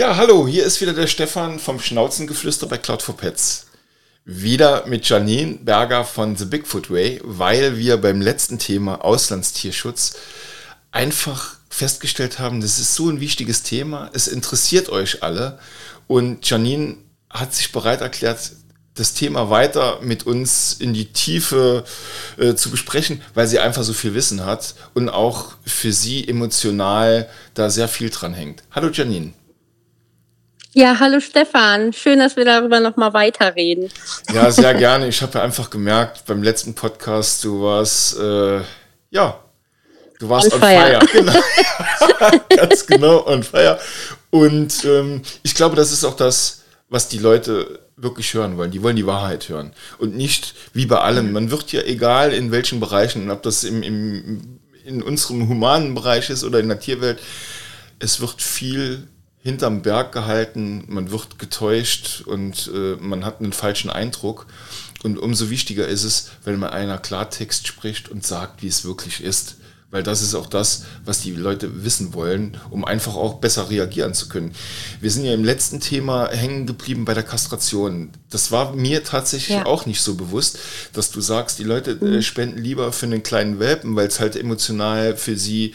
Ja, hallo, hier ist wieder der Stefan vom Schnauzengeflüster bei Cloud for Pets. Wieder mit Janine Berger von The Bigfoot Way, weil wir beim letzten Thema Auslandstierschutz einfach festgestellt haben, das ist so ein wichtiges Thema, es interessiert euch alle und Janine hat sich bereit erklärt, das Thema weiter mit uns in die Tiefe zu besprechen, weil sie einfach so viel Wissen hat und auch für sie emotional da sehr viel dran hängt. Hallo Janine. Ja, hallo Stefan. Schön, dass wir darüber nochmal weiterreden. Ja, sehr gerne. Ich habe ja einfach gemerkt, beim letzten Podcast, du warst, du warst on fire. Genau. Ganz genau, on fire. Und ich glaube, das ist auch das, was die Leute wirklich hören wollen. Die wollen die Wahrheit hören. Und nicht wie bei allem. Man wird ja, egal in welchen Bereichen, ob das in unserem humanen Bereich ist oder in der Tierwelt, es wird viel hinterm Berg gehalten, man wird getäuscht und man hat einen falschen Eindruck. Und umso wichtiger ist es, wenn man einer Klartext spricht und sagt, wie es wirklich ist. Weil das ist auch das, was die Leute wissen wollen, um einfach auch besser reagieren zu können. Wir sind ja im letzten Thema hängen geblieben bei der Kastration. Das war mir tatsächlich auch nicht so bewusst, dass du sagst, die Leute spenden lieber für einen kleinen Welpen, weil es halt emotional für sie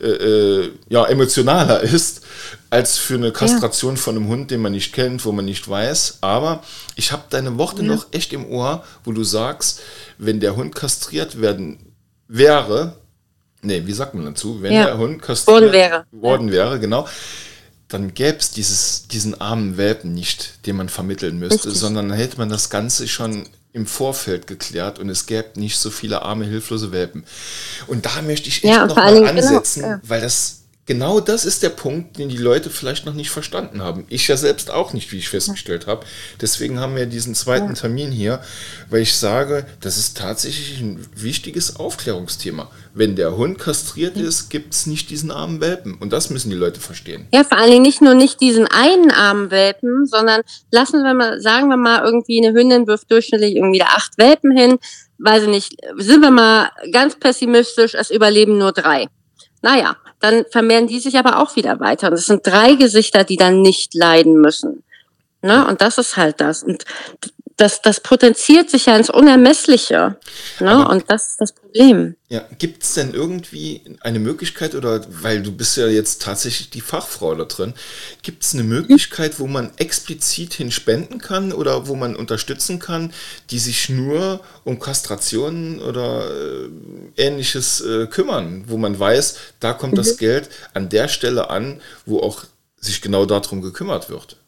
emotionaler ist, als für eine Kastration von einem Hund, den man nicht kennt, wo man nicht weiß. Aber ich habe deine Worte noch echt im Ohr, wo du sagst, wenn der Hund kastriert wäre, wie sagt man dazu? Wenn der Hund kastriert worden wäre, genau, dann gäbe es diesen armen Welpen nicht, den man vermitteln müsste, sondern dann hätte man das Ganze schon im Vorfeld geklärt und es gäbe nicht so viele arme, hilflose Welpen. Und da möchte ich echt noch mal ansetzen, weil genau das ist der Punkt, den die Leute vielleicht noch nicht verstanden haben. Ich ja selbst auch nicht, wie ich festgestellt habe. Deswegen haben wir diesen zweiten Termin hier, weil ich sage, das ist tatsächlich ein wichtiges Aufklärungsthema. Wenn der Hund kastriert ist, gibt es nicht diesen armen Welpen. Und das müssen die Leute verstehen. Ja, vor allen Dingen nicht diesen einen armen Welpen, sondern sagen wir mal, irgendwie eine Hündin wirft durchschnittlich irgendwie 8 Welpen hin. Weiß ich nicht, sind wir mal ganz pessimistisch, es überleben nur 3. Naja, dann vermehren die sich aber auch wieder weiter. Und es sind 3 Gesichter, die dann nicht leiden müssen. Ne? Und das ist halt das. Und das potenziert sich ja ins Unermessliche. Ne? Und das ist das Problem. Ja, gibt es denn irgendwie eine Möglichkeit, oder weil du bist ja jetzt tatsächlich die Fachfrau da drin, gibt es eine Möglichkeit, wo man explizit hin spenden kann oder wo man unterstützen kann, die sich nur um Kastrationen oder Ähnliches kümmern, wo man weiß, da kommt das Geld an der Stelle an, wo auch sich genau darum gekümmert wird?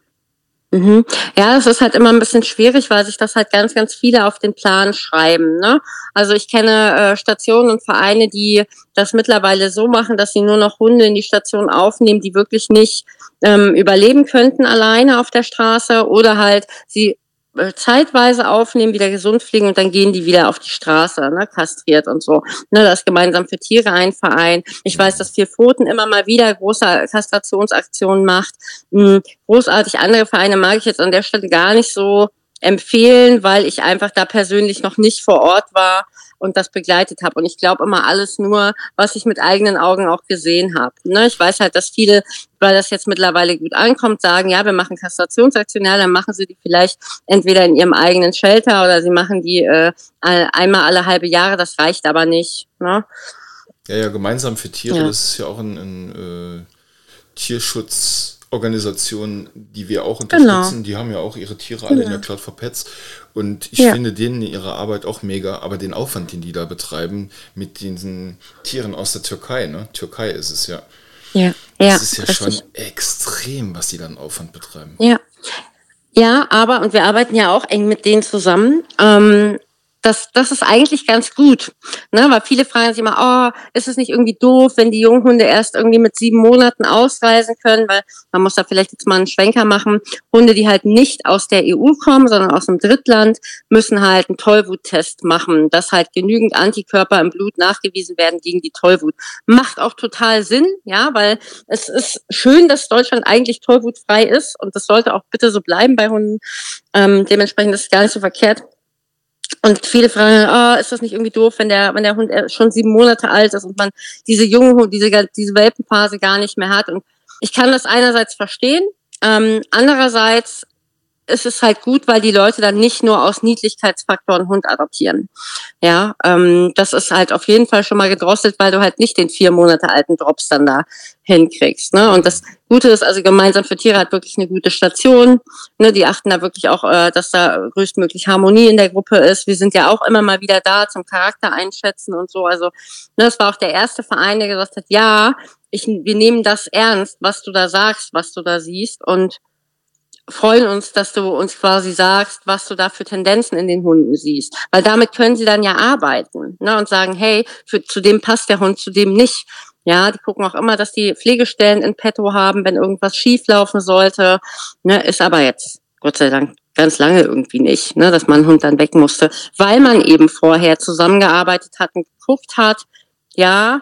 Ja, das ist halt immer ein bisschen schwierig, weil sich das halt ganz, ganz viele auf den Plan schreiben. Ne? Also ich kenne Stationen und Vereine, die das mittlerweile so machen, dass sie nur noch Hunde in die Station aufnehmen, die wirklich nicht überleben könnten alleine auf der Straße oder halt sie zeitweise aufnehmen, wieder gesund fliegen und dann gehen die wieder auf die Straße, ne, kastriert und so. Ne, das ist gemeinsam für Tiere ein Verein. Ich weiß, dass 4 Pfoten immer mal wieder große Kastrationsaktionen macht. Großartig. Andere Vereine mag ich jetzt an der Stelle gar nicht so empfehlen, weil ich einfach da persönlich noch nicht vor Ort war und das begleitet habe. Und ich glaube immer alles nur, was ich mit eigenen Augen auch gesehen habe. Ne? Ich weiß halt, dass viele, weil das jetzt mittlerweile gut ankommt, sagen, ja, wir machen Kastrationsaktionen, ja, dann machen sie die vielleicht entweder in ihrem eigenen Shelter oder sie machen die einmal alle halbe Jahre, das reicht aber nicht. Ne? Ja, gemeinsam für Tiere, das ist ja auch ein Tierschutzorganisation, die wir auch unterstützen. Die haben ja auch ihre Tiere alle in der Cloud for Pets. Und ich finde denen ihre Arbeit auch mega, aber den Aufwand, den die da betreiben mit diesen Tieren aus der Türkei, ne? Türkei ist es ja. Das ist ja schon extrem, was die dann Aufwand betreiben. Ja, aber, und wir arbeiten ja auch eng mit denen zusammen, das ist eigentlich ganz gut, ne? Weil viele fragen sich immer, oh, ist es nicht irgendwie doof, wenn die Junghunde erst irgendwie mit 7 Monaten ausreisen können, weil man muss da vielleicht jetzt mal einen Schwenker machen. Hunde, die halt nicht aus der EU kommen, sondern aus einem Drittland, müssen halt einen Tollwuttest machen, dass halt genügend Antikörper im Blut nachgewiesen werden gegen die Tollwut. Macht auch total Sinn, ja, weil es ist schön, dass Deutschland eigentlich tollwutfrei ist und das sollte auch bitte so bleiben bei Hunden. Dementsprechend ist es gar nicht so verkehrt. Und viele fragen, ist das nicht irgendwie doof, wenn der Hund schon 7 Monate alt ist und man diese Welpenphase gar nicht mehr hat. Und ich kann das einerseits verstehen, andererseits ist es halt gut, weil die Leute dann nicht nur aus Niedlichkeitsfaktor einen Hund adoptieren. Ja, das ist halt auf jeden Fall schon mal gedrosselt, weil du halt nicht den 4 Monate alten Drops dann da hinkriegst. Ne? Und das Gute ist, also gemeinsam für Tiere hat wirklich eine gute Station. Ne? Die achten da wirklich auch, dass da größtmöglich Harmonie in der Gruppe ist. Wir sind ja auch immer mal wieder da zum Charakter einschätzen und so. Also ne, das war auch der erste Verein, der gesagt hat, ja, wir nehmen das ernst, was du da sagst, was du da siehst, und freuen uns, dass du uns quasi sagst, was du da für Tendenzen in den Hunden siehst. Weil damit können sie dann ja arbeiten, ne, und sagen, hey, zu dem passt der Hund, zu dem nicht. Ja, die gucken auch immer, dass die Pflegestellen in petto haben, wenn irgendwas schief laufen sollte. Ne, ist aber jetzt, Gott sei Dank, ganz lange irgendwie nicht, ne, dass man einen Hund dann weg musste, weil man eben vorher zusammengearbeitet hat und geguckt hat, ja,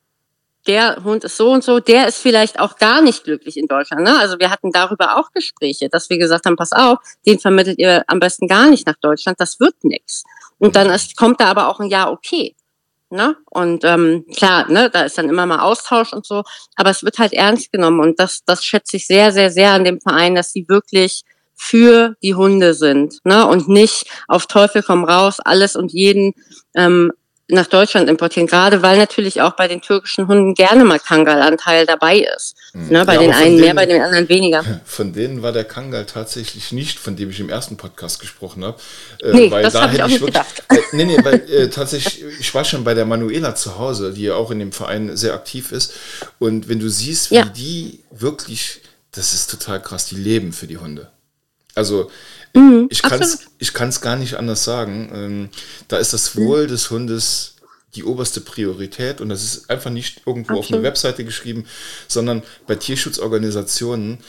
der Hund ist so und so, der ist vielleicht auch gar nicht glücklich in Deutschland. Ne? Also wir hatten darüber auch Gespräche, dass wir gesagt haben, pass auf, den vermittelt ihr am besten gar nicht nach Deutschland, das wird nix. Und dann kommt da aber auch ein Ja, okay. Ne? Und klar, ne, da ist dann immer mal Austausch und so, aber es wird halt ernst genommen, und das schätze ich sehr, sehr, sehr an dem Verein, dass sie wirklich für die Hunde sind, ne? Und nicht auf Teufel komm raus, alles und jeden nach Deutschland importieren, gerade weil natürlich auch bei den türkischen Hunden gerne mal Kangal-Anteil dabei ist. Ne, bei den einen mehr, bei den anderen weniger. Von denen war der Kangal tatsächlich nicht, von dem ich im ersten Podcast gesprochen habe. Nee, weil das habe ich auch nicht gedacht. Weil tatsächlich, ich war schon bei der Manuela zu Hause, die ja auch in dem Verein sehr aktiv ist. Und wenn du siehst, wie die wirklich, das ist total krass, die leben für die Hunde. Also ich kann es gar nicht anders sagen. Da ist das Wohl des Hundes die oberste Priorität, und das ist einfach nicht irgendwo auf einer Webseite geschrieben, sondern bei Tierschutzorganisationen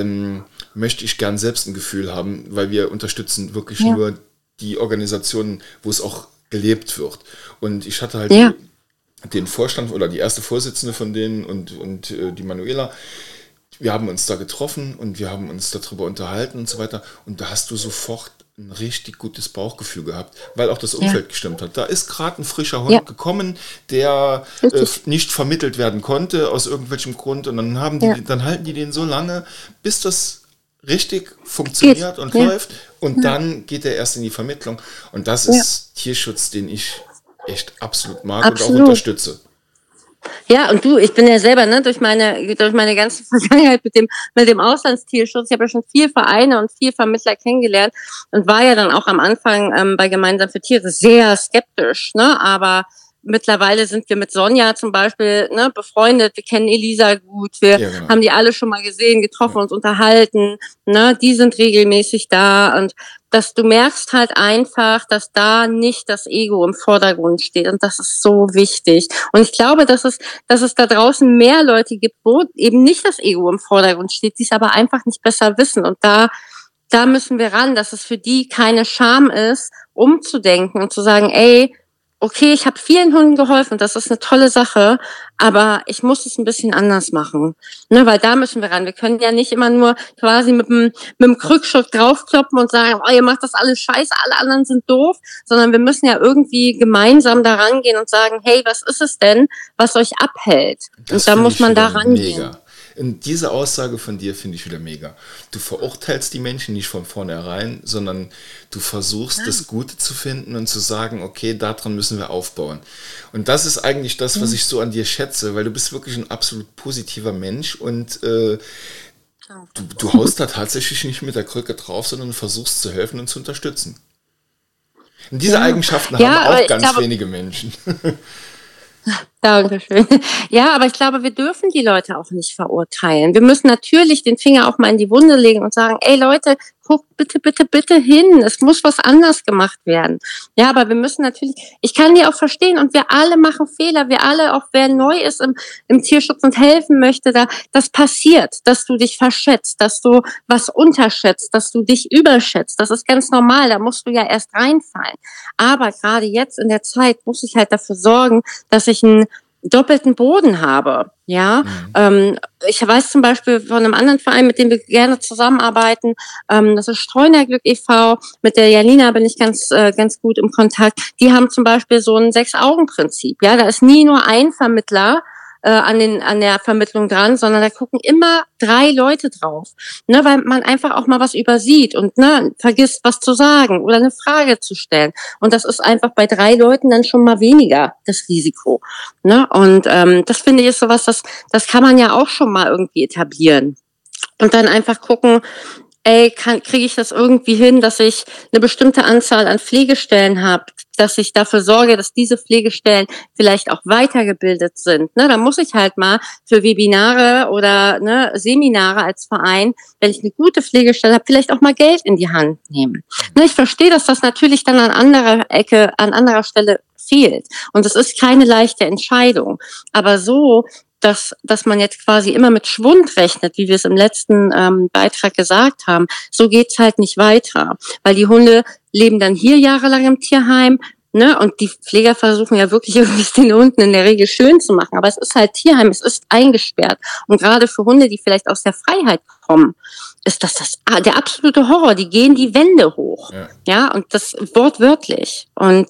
möchte ich gern selbst ein Gefühl haben, weil wir unterstützen wirklich nur die Organisationen, wo es auch gelebt wird. Und ich hatte halt den Vorstand oder die erste Vorsitzende von denen und die Manuela. Wir haben uns da getroffen und wir haben uns darüber unterhalten und so weiter. Und da hast du sofort ein richtig gutes Bauchgefühl gehabt, weil auch das Umfeld gestimmt hat. Da ist gerade ein frischer Hund gekommen, der nicht vermittelt werden konnte aus irgendwelchem Grund. Und dann dann halten die den so lange, bis das richtig funktioniert und läuft. Und dann geht er erst in die Vermittlung. Und das ist Tierschutz, den ich echt absolut mag und auch unterstütze. Ja, und ich bin ja selber, ne, durch meine ganze Vergangenheit mit dem Auslandstierschutz, ich habe ja schon viel Vereine und viel Vermittler kennengelernt und war ja dann auch am Anfang bei Gemeinsam für Tiere sehr skeptisch, ne, aber mittlerweile sind wir mit Sonja zum Beispiel, ne, befreundet, wir kennen Elisa gut, wir haben die alle schon mal gesehen, getroffen, uns unterhalten, ne, die sind regelmäßig da, und dass du merkst halt einfach, dass da nicht das Ego im Vordergrund steht, und das ist so wichtig. Und ich glaube, dass es da draußen mehr Leute gibt, wo eben nicht das Ego im Vordergrund steht, die es aber einfach nicht besser wissen, und da müssen wir ran, dass es für die keine Scham ist, umzudenken und zu sagen, ey, okay, ich habe vielen Hunden geholfen und das ist eine tolle Sache, aber ich muss es ein bisschen anders machen. Ne, weil da müssen wir ran. Wir können ja nicht immer nur quasi mit dem Krückstock draufkloppen und sagen, oh, ihr macht das alles scheiße, alle anderen sind doof, sondern wir müssen ja irgendwie gemeinsam da rangehen und sagen, hey, was ist es denn, was euch abhält? Und da muss man da rangehen. Mega. Und diese Aussage von dir finde ich wieder mega. Du verurteilst die Menschen nicht von vornherein, sondern du versuchst, das Gute zu finden und zu sagen, okay, daran müssen wir aufbauen. Und das ist eigentlich das, was ich so an dir schätze, weil du bist wirklich ein absolut positiver Mensch, und du haust da tatsächlich nicht mit der Krücke drauf, sondern versuchst zu helfen und zu unterstützen. Und diese Eigenschaften haben auch ganz wenige Menschen. Dankeschön. Ja, aber ich glaube, wir dürfen die Leute auch nicht verurteilen. Wir müssen natürlich den Finger auch mal in die Wunde legen und sagen, ey Leute, guckt bitte, bitte, bitte hin. Es muss was anders gemacht werden. Ja, aber wir müssen natürlich, ich kann die auch verstehen, und wir alle machen Fehler. Wir alle, auch wer neu ist im Tierschutz und helfen möchte, das passiert, dass du dich verschätzt, dass du was unterschätzt, dass du dich überschätzt. Das ist ganz normal. Da musst du ja erst reinfallen. Aber gerade jetzt in der Zeit muss ich halt dafür sorgen, dass ich einen doppelten Boden habe. Ja, ich weiß zum Beispiel von einem anderen Verein, mit dem wir gerne zusammenarbeiten, das ist Streunerglück e.V., mit der Janina bin ich ganz gut im Kontakt. Die haben zum Beispiel so ein 6-Augen-Prinzip. Ja, da ist nie nur ein Vermittler an der Vermittlung dran, sondern da gucken immer 3 Leute drauf, ne, weil man einfach auch mal was übersieht und ne, vergisst, was zu sagen oder eine Frage zu stellen. Und das ist einfach bei 3 Leuten dann schon mal weniger das Risiko. Ne? Und das finde ich ist sowas, das kann man ja auch schon mal irgendwie etablieren. Und dann einfach gucken, kriege ich das irgendwie hin, dass ich eine bestimmte Anzahl an Pflegestellen habe, dass ich dafür sorge, dass diese Pflegestellen vielleicht auch weitergebildet sind. Ne, da muss ich halt mal für Webinare oder ne, Seminare als Verein, wenn ich eine gute Pflegestelle habe, vielleicht auch mal Geld in die Hand nehmen. Ne, ich verstehe, dass das natürlich dann an anderer Stelle fehlt. Und es ist keine leichte Entscheidung. Aber so, dass man jetzt quasi immer mit Schwund rechnet, wie wir es im letzten Beitrag gesagt haben, so geht's halt nicht weiter. Weil die Hunde leben dann hier jahrelang im Tierheim, ne? Und die Pfleger versuchen ja wirklich irgendwie den Hunden in der Regel schön zu machen. Aber es ist halt Tierheim, es ist eingesperrt. Und gerade für Hunde, die vielleicht aus der Freiheit kommen, ist das der absolute Horror. Die gehen die Wände hoch. Ja, und das wortwörtlich. Und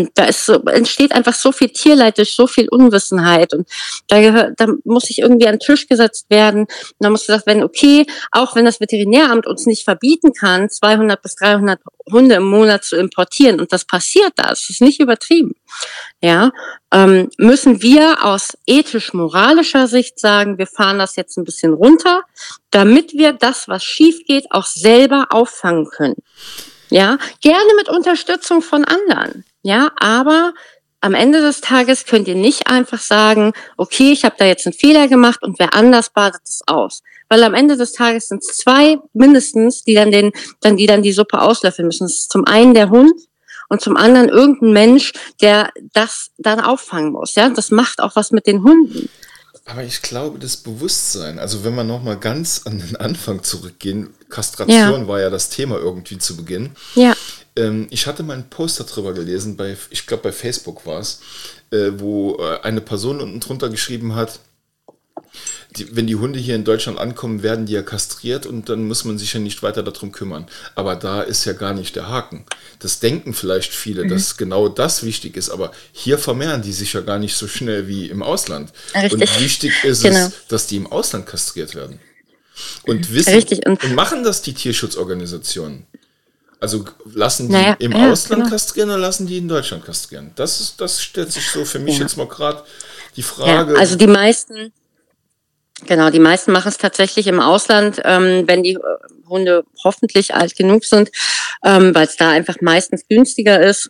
entsteht einfach so viel Tierleid durch so viel Unwissenheit und da muss ich irgendwie an den Tisch gesetzt werden und da muss gesagt werden, okay, auch wenn das Veterinäramt uns nicht verbieten kann, 200 bis 300 Hunde im Monat zu importieren und das passiert das ist nicht übertrieben, ja, müssen wir aus ethisch-moralischer Sicht sagen, wir fahren das jetzt ein bisschen runter, damit wir das, was schief geht, auch selber auffangen können. Ja, gerne mit Unterstützung von anderen. Ja, aber am Ende des Tages könnt ihr nicht einfach sagen, okay, ich habe da jetzt einen Fehler gemacht und wer anders badet es aus. Weil am Ende des Tages sind es 2 mindestens, die dann die Suppe auslöffeln müssen. Das ist zum einen der Hund und zum anderen irgendein Mensch, der das dann auffangen muss. Ja, das macht auch was mit den Hunden. Aber ich glaube, das Bewusstsein, also wenn wir nochmal ganz an den Anfang zurückgehen, Kastration war ja das Thema irgendwie zu Beginn. Ja. Ich hatte mal einen Post darüber gelesen, ich glaube bei Facebook war es, wo eine Person unten drunter geschrieben hat, wenn die Hunde hier in Deutschland ankommen, werden die ja kastriert und dann muss man sich ja nicht weiter darum kümmern. Aber da ist ja gar nicht der Haken. Das denken vielleicht viele, dass genau das wichtig ist, aber hier vermehren die sich ja gar nicht so schnell wie im Ausland. Richtig. Und wichtig ist es, dass die im Ausland kastriert werden. Und wissen und machen das die Tierschutzorganisationen. Also lassen die im Ausland kastrieren oder lassen die in Deutschland kastrieren? Das stellt sich so für mich jetzt mal gerade die Frage. Ja, also die meisten machen es tatsächlich im Ausland, wenn die Hunde hoffentlich alt genug sind, weil es da einfach meistens günstiger ist.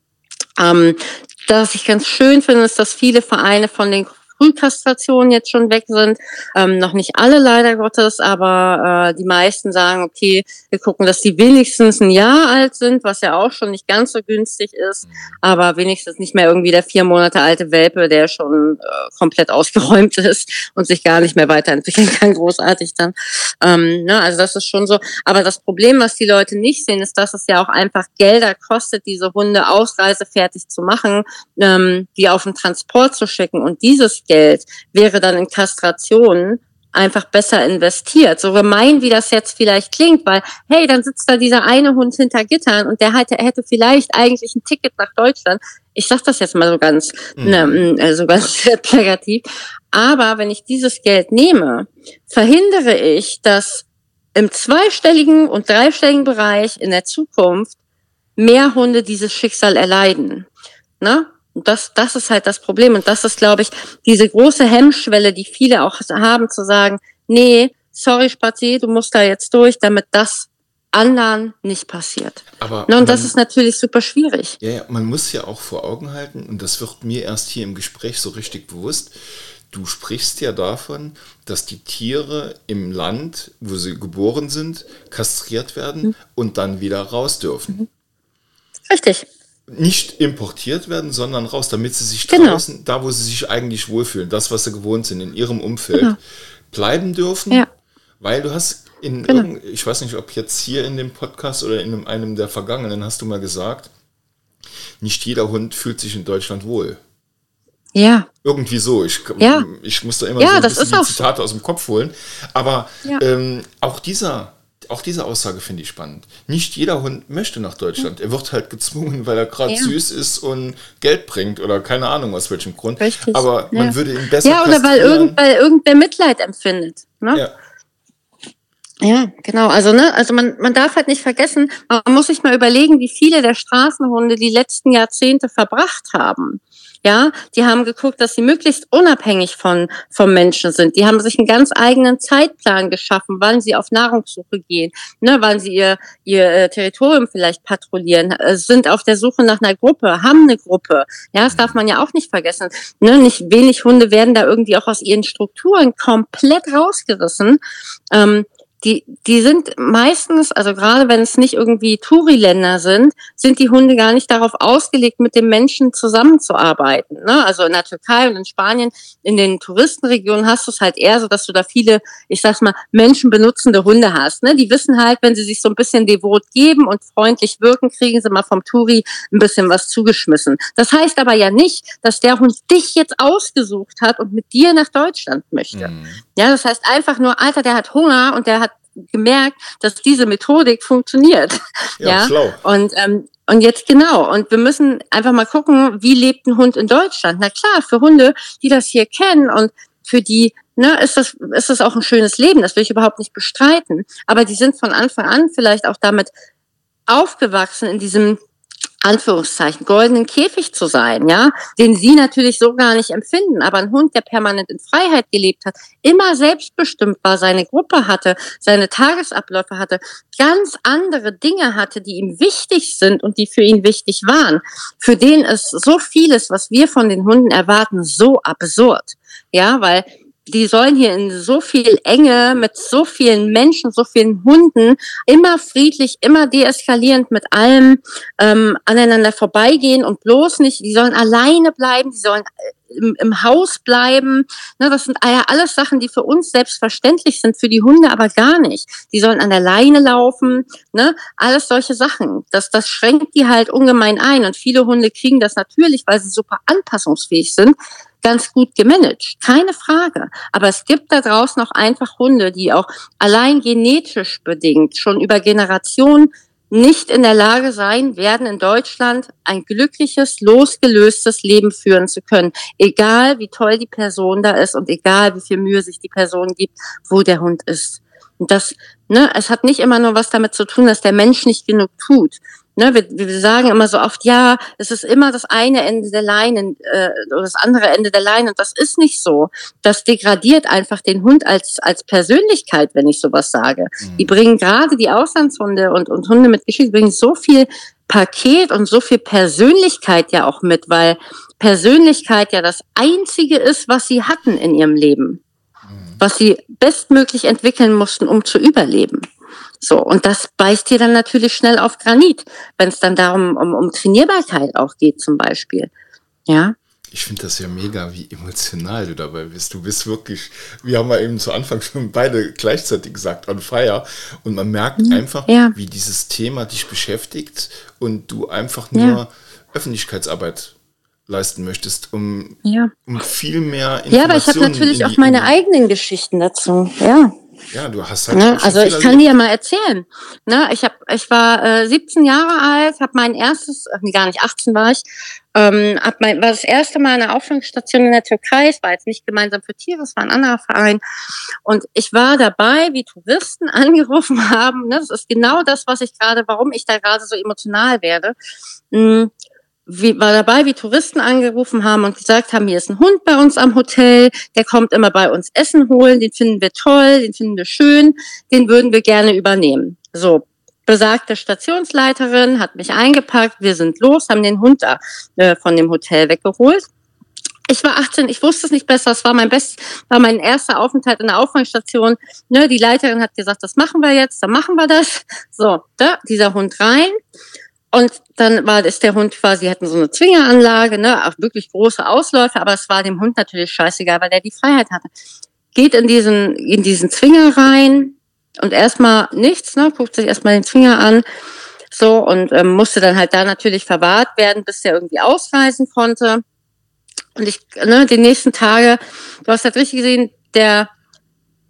Was ich ganz schön finde, ist, dass viele Vereine von den Frühkastrationen jetzt schon weg sind. Noch nicht alle leider Gottes, aber die meisten sagen, okay, wir gucken, dass die wenigstens ein Jahr alt sind, was ja auch schon nicht ganz so günstig ist, aber wenigstens nicht mehr irgendwie der 4 Monate alte Welpe, der schon komplett ausgeräumt ist und sich gar nicht mehr weiterentwickeln kann, großartig dann. Also das ist schon so. Aber das Problem, was die Leute nicht sehen, ist, dass es ja auch einfach Gelder kostet, diese Hunde ausreisefertig zu machen, die auf den Transport zu schicken. Und dieses Geld wäre dann in Kastrationen einfach besser investiert. So gemein, wie das jetzt vielleicht klingt, weil, hey, dann sitzt da dieser eine Hund hinter Gittern und der hätte vielleicht eigentlich ein Ticket nach Deutschland. Ich sag das jetzt mal so ganz plakativ. Aber wenn ich dieses Geld nehme, verhindere ich, dass im 2-stelligen und 3-stelligen Bereich in der Zukunft mehr Hunde dieses Schicksal erleiden. Ne? Und das ist halt das Problem. Und das ist, glaube ich, diese große Hemmschwelle, die viele auch haben, zu sagen, nee, sorry Spazi, du musst da jetzt durch, damit das anderen nicht passiert. Und das ist natürlich super schwierig. Ja, man muss ja auch vor Augen halten, und das wird mir erst hier im Gespräch so richtig bewusst, du sprichst ja davon, dass die Tiere im Land, wo sie geboren sind, kastriert werden und dann wieder raus dürfen. Richtig. Nicht importiert werden, sondern raus, damit sie sich draußen, da wo sie sich eigentlich wohlfühlen, das, was sie gewohnt sind, in ihrem Umfeld, bleiben dürfen. Ja. Weil du hast ich weiß nicht, ob jetzt hier in dem Podcast oder in einem der vergangenen, hast du mal gesagt, nicht jeder Hund fühlt sich in Deutschland wohl. Ja. Irgendwie so. Ich muss da immer so ein bisschen die Zitate aus dem Kopf holen. Aber auch dieser Auch diese Aussage finde ich spannend. Nicht jeder Hund möchte nach Deutschland. Er wird halt gezwungen, weil er gerade süß ist und Geld bringt oder keine Ahnung aus welchem Grund. Richtig. Aber man würde ihn besser Ja, oder weil irgendwer Mitleid empfindet. Ne? Ja. Ja, genau. Also, man darf halt nicht vergessen, man muss sich mal überlegen, wie viele der Straßenhunde die letzten Jahrzehnte verbracht haben. Ja, die haben geguckt, dass sie möglichst unabhängig vom Menschen sind. Die haben sich einen ganz eigenen Zeitplan geschaffen, wann sie auf Nahrungssuche gehen, ne, wann sie ihr Territorium vielleicht patrouillieren, sind auf der Suche nach einer Gruppe, haben eine Gruppe. Ja, das darf man ja auch nicht vergessen. Ne, nicht wenig Hunde werden da irgendwie auch aus ihren Strukturen komplett rausgerissen. Die sind meistens, also gerade wenn es nicht irgendwie Touri-Länder sind die Hunde gar nicht darauf ausgelegt, mit dem Menschen zusammenzuarbeiten. Ne? Also in der Türkei und in Spanien, in den Touristenregionen hast du es halt eher so, dass du da viele, ich sag's mal, menschenbenutzende Hunde hast. Ne? Die wissen halt, wenn sie sich so ein bisschen devot geben und freundlich wirken, kriegen sie mal vom Touri ein bisschen was zugeschmissen. Das heißt aber ja nicht, dass der Hund dich jetzt ausgesucht hat und mit dir nach Deutschland möchte. Ja, das heißt einfach nur, Alter, der hat Hunger und der hat gemerkt, dass diese Methodik funktioniert. Ja, schlau. Und jetzt genau. Und wir müssen einfach mal gucken, wie lebt ein Hund in Deutschland? Na klar, für Hunde, die das hier kennen und für die, ne, ist das auch ein schönes Leben. Das will ich überhaupt nicht bestreiten. Aber die sind von Anfang an vielleicht auch damit aufgewachsen, in diesem Anführungszeichen, goldenen Käfig zu sein, ja, den sie natürlich so gar nicht empfinden. Aber ein Hund, der permanent in Freiheit gelebt hat, immer selbstbestimmt war, seine Gruppe hatte, seine Tagesabläufe hatte, ganz andere Dinge hatte, die ihm wichtig sind und die für ihn wichtig waren. Für den ist so vieles, was wir von den Hunden erwarten, so absurd. Ja, weil die sollen hier in so viel Enge mit so vielen Menschen, so vielen Hunden immer friedlich, immer deeskalierend mit allem aneinander vorbeigehen und bloß nicht, die sollen alleine bleiben, die sollen im Haus bleiben. Ne, das sind ja alles Sachen, die für uns selbstverständlich sind, für die Hunde aber gar nicht. Die sollen an der Leine laufen, ne, alles solche Sachen. Das schränkt die halt ungemein ein und viele Hunde kriegen das natürlich, weil sie super anpassungsfähig sind, ganz gut gemanagt, keine Frage. Aber es gibt da draußen auch einfach Hunde, die auch allein genetisch bedingt schon über Generationen nicht in der Lage sein werden, in Deutschland ein glückliches, losgelöstes Leben führen zu können. Egal, wie toll die Person da ist und egal, wie viel Mühe sich die Person gibt, wo der Hund ist. Und das, ne, es hat nicht immer nur was damit zu tun, dass der Mensch nicht genug tut. Ne, wir sagen immer so oft, ja, es ist immer das eine Ende der Leine oder das andere Ende der Leine. Und das ist nicht so. Das degradiert einfach den Hund als Persönlichkeit, wenn ich sowas sage. Die bringen gerade die Auslandshunde und Hunde mit Geschichte, bringen so viel Paket und so viel Persönlichkeit ja auch mit, weil Persönlichkeit ja das Einzige ist, was sie hatten in ihrem Leben. Was sie bestmöglich entwickeln mussten, um zu überleben. So, und das beißt hier dann natürlich schnell auf Granit, wenn es dann darum um Trainierbarkeit auch geht zum Beispiel. Ja. Ich finde das ja mega, wie emotional du dabei bist. Du bist wirklich, wir haben ja eben zu Anfang schon beide gleichzeitig gesagt, on fire. Und man merkt einfach, wie dieses Thema dich beschäftigt und du einfach nur Öffentlichkeitsarbeit leisten möchtest, um viel mehr Informationen. Ja, aber ich habe natürlich auch meine eigenen Geschichten dazu, ja. Ja, du hast halt. Ne, also ich kann dir ja mal erzählen. Ne, ich war 17 Jahre alt, habe mein erstes, gar nicht 18 war ich, war das erste Mal eine Auffangstation in der Türkei. Es war jetzt nicht gemeinsam für Tiere, es war ein anderer Verein. Und ich war dabei, wie Touristen angerufen haben. Ne, das ist genau das, warum ich da gerade so emotional werde. War dabei, wie Touristen angerufen haben und gesagt haben, hier ist ein Hund bei uns am Hotel, der kommt immer bei uns Essen holen, den finden wir toll, den finden wir schön, den würden wir gerne übernehmen. So, besagte Stationsleiterin hat mich eingepackt, wir sind los, haben den Hund da von dem Hotel weggeholt. Ich war 18, ich wusste es nicht besser, es war mein erster Aufenthalt in der Auffangstation. Ne, die Leiterin hat gesagt, das machen wir jetzt, dann machen wir das. So, dieser Hund rein. Und dann ist der Hund quasi, hatten so eine Zwingeranlage, ne, auch wirklich große Ausläufer, aber es war dem Hund natürlich scheißegal, weil der die Freiheit hatte. Geht in diesen Zwinger rein und erstmal nichts, ne, guckt sich erstmal den Zwinger an, so, und musste dann halt da natürlich verwahrt werden, bis der irgendwie ausreisen konnte. Und die nächsten Tage, du hast halt richtig gesehen, der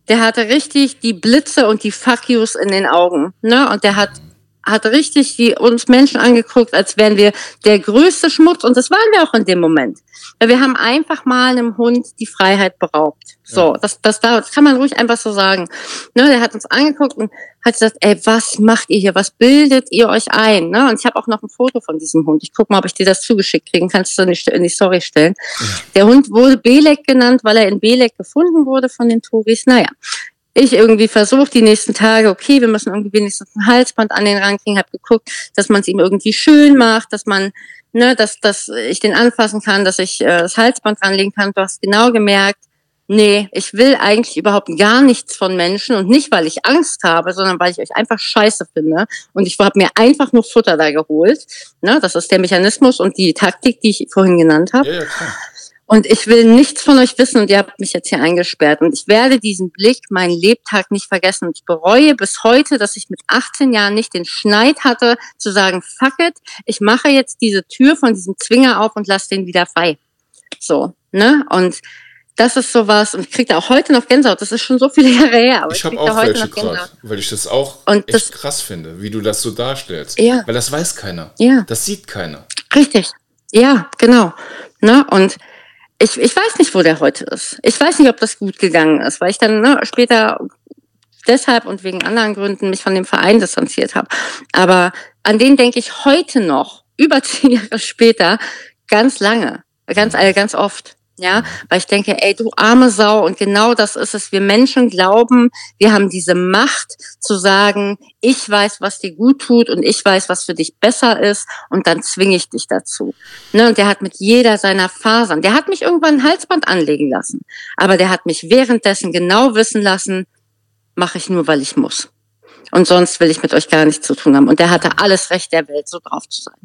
der hatte richtig die Blitze und die Fuck yous in den Augen, ne? Und der hat richtig uns Menschen angeguckt, als wären wir der größte Schmutz. Und das waren wir auch in dem Moment. Weil wir haben einfach mal einem Hund die Freiheit beraubt. So, das kann man ruhig einfach so sagen. Ne, der hat uns angeguckt und hat gesagt, ey, was macht ihr hier? Was bildet ihr euch ein? Ne? Und ich habe auch noch ein Foto von diesem Hund. Ich guck mal, ob ich dir das zugeschickt kriegen kannst du in die Story stellen. Ja. Der Hund wurde Belek genannt, weil er in Belek gefunden wurde von den Touris. Naja. Ich irgendwie versucht die nächsten Tage, okay, wir müssen irgendwie wenigstens ein Halsband an den rankriegen, habe geguckt, dass man es ihm irgendwie schön macht, dass man, ne, dass ich den anfassen kann, dass ich das Halsband ranlegen kann. Du hast genau gemerkt, nee, ich will eigentlich überhaupt gar nichts von Menschen und nicht, weil ich Angst habe, sondern weil ich euch einfach scheiße finde. Und ich habe mir einfach nur Futter da geholt. Ne, das ist der Mechanismus und die Taktik, die ich vorhin genannt habe. Ja, klar. Und ich will nichts von euch wissen und ihr habt mich jetzt hier eingesperrt. Und ich werde diesen Blick, meinen Lebtag nicht vergessen. Und ich bereue bis heute, dass ich mit 18 Jahren nicht den Schneid hatte, zu sagen, fuck it, ich mache jetzt diese Tür von diesem Zwinger auf und lasse den wieder frei. So, ne? Und das ist sowas, und ich kriege da auch heute noch Gänsehaut. Das ist schon so viele Jahre her. Aber ich habe auch welche gerade, weil ich das auch echt krass finde, wie du das so darstellst. Ja. Weil das weiß keiner. Ja. Das sieht keiner. Richtig. Ja, genau. Ne? Und ich weiß nicht, wo der heute ist. Ich weiß nicht, ob das gut gegangen ist, weil ich dann später deshalb und wegen anderen Gründen mich von dem Verein distanziert habe. Aber an den denke ich heute noch, über 10 Jahre später, ganz lange, ganz oft. Ja, weil ich denke, ey, du arme Sau, und genau das ist es. Wir Menschen glauben, wir haben diese Macht zu sagen, ich weiß, was dir gut tut und ich weiß, was für dich besser ist, und dann zwinge ich dich dazu. Ne, und der hat mit jeder seiner Fasern, der hat mich irgendwann ein Halsband anlegen lassen, aber der hat mich währenddessen genau wissen lassen, mache ich nur, weil ich muss. Und sonst will ich mit euch gar nichts zu tun haben. Und der hatte alles Recht der Welt, so drauf zu sein.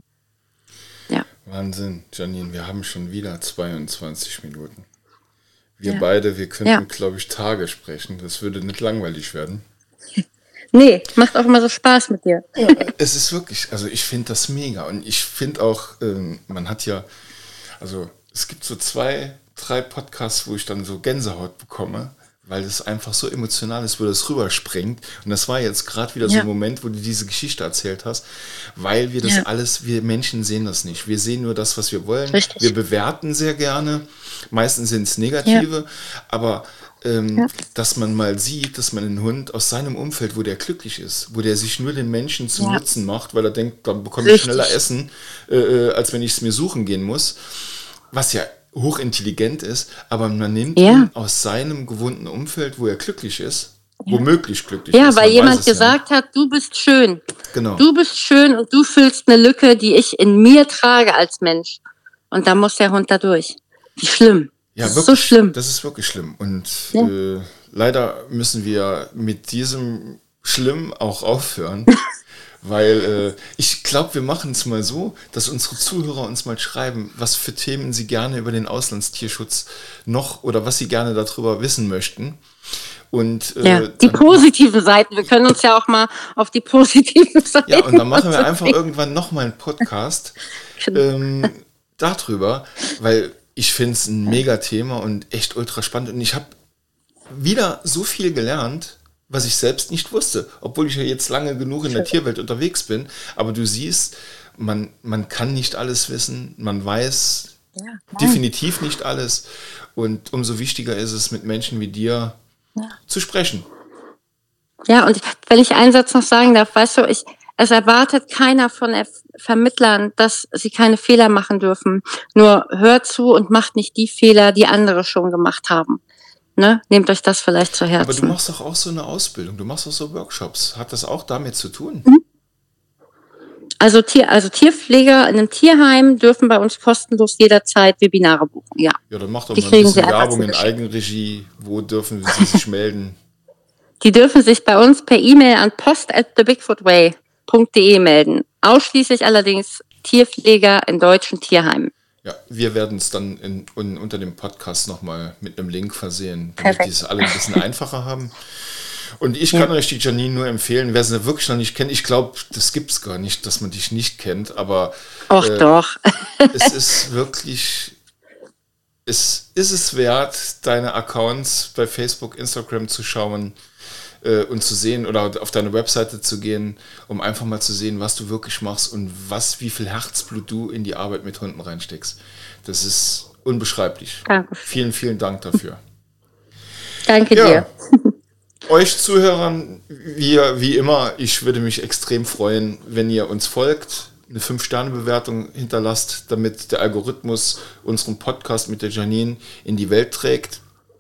Ja. Wahnsinn, Janine, wir haben schon wieder 22 Minuten. Wir beide, wir könnten, glaube ich, Tage sprechen. Das würde nicht langweilig werden. Nee, macht auch immer so Spaß mit dir. Ja, es ist wirklich, also ich finde das mega. Und ich finde auch, man hat ja, also es gibt so 2, 3 Podcasts, wo ich dann so Gänsehaut bekomme, weil es einfach so emotional ist, wo das rüberspringt. Und das war jetzt gerade wieder so ein Moment, wo du diese Geschichte erzählt hast, weil wir das alles, wir Menschen sehen das nicht. Wir sehen nur das, was wir wollen. Richtig. Wir bewerten sehr gerne. Meistens sind es negative. Aber dass man mal sieht, dass man einen Hund aus seinem Umfeld, wo der glücklich ist, wo der sich nur den Menschen zum Nutzen macht, weil er denkt, dann bekomme ich schneller Essen, als wenn ich es mir suchen gehen muss. Was ja hochintelligent ist, aber man nimmt ihn aus seinem gewohnten Umfeld, wo er glücklich ist, womöglich glücklich ist. Ja, weil jemand gesagt hat, du bist schön. Genau. Du bist schön und du füllst eine Lücke, die ich in mir trage als Mensch. Und da muss der Hund da durch. Wie schlimm. Ja, das ist wirklich, so schlimm. Das ist wirklich schlimm. Und leider müssen wir mit diesem Schlimm auch aufhören. Weil ich glaube, wir machen es mal so, dass unsere Zuhörer uns mal schreiben, was für Themen sie gerne über den Auslandstierschutz noch oder was sie gerne darüber wissen möchten. Und die positiven Seiten, wir können uns ja auch mal auf die positiven Seiten. Ja, und dann machen wir einfach irgendwann nochmal einen Podcast darüber, weil ich finde es ein Mega-Thema und echt ultra spannend. Und ich habe wieder so viel gelernt, was ich selbst nicht wusste, obwohl ich ja jetzt lange genug in der Tierwelt unterwegs bin. Aber du siehst, man kann nicht alles wissen, man weiß definitiv nicht alles. Und umso wichtiger ist es, mit Menschen wie dir zu sprechen. Ja, und wenn ich einen Satz noch sagen darf, weißt du, es erwartet keiner von Vermittlern, dass sie keine Fehler machen dürfen. Nur hört zu und macht nicht die Fehler, die andere schon gemacht haben. Ne? Nehmt euch das vielleicht zu Herzen. Aber du machst doch auch so eine Ausbildung, du machst auch so Workshops. Hat das auch damit zu tun? Also Tierpfleger in einem Tierheim dürfen bei uns kostenlos jederzeit Webinare buchen. Ja, dann macht doch mal ein bisschen Werbung in Eigenregie. Wo dürfen sie sich melden? Die dürfen sich bei uns per E-Mail an post@thebigfootway.de melden. Ausschließlich allerdings Tierpfleger in deutschen Tierheimen. Ja, wir werden es dann unter dem Podcast nochmal mit einem Link versehen, damit die es alle ein bisschen einfacher haben. Und ich kann euch die Janine nur empfehlen, wer sie wirklich noch nicht kennt. Ich glaube, das gibt es gar nicht, dass man dich nicht kennt, aber doch. Es ist wirklich ist es wert, deine Accounts bei Facebook, Instagram zu schauen und zu sehen oder auf deine Webseite zu gehen, um einfach mal zu sehen, was du wirklich machst und wie viel Herzblut du in die Arbeit mit Hunden reinsteckst. Das ist unbeschreiblich. Danke. Vielen, vielen Dank dafür. Danke dir. Euch Zuhörern, wie immer, ich würde mich extrem freuen, wenn ihr uns folgt, eine 5-Sterne-Bewertung hinterlasst, damit der Algorithmus unseren Podcast mit der Janine in die Welt trägt.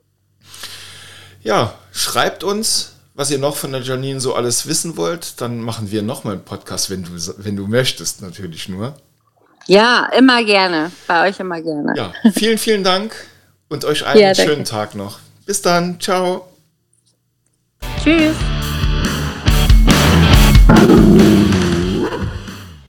Ja, schreibt uns, was ihr noch von der Janine so alles wissen wollt. Dann machen wir nochmal einen Podcast, wenn du möchtest, natürlich nur. Ja, immer gerne. Bei euch immer gerne. Ja, vielen, vielen Dank und euch allen einen schönen Tag noch. Bis dann. Ciao. Tschüss.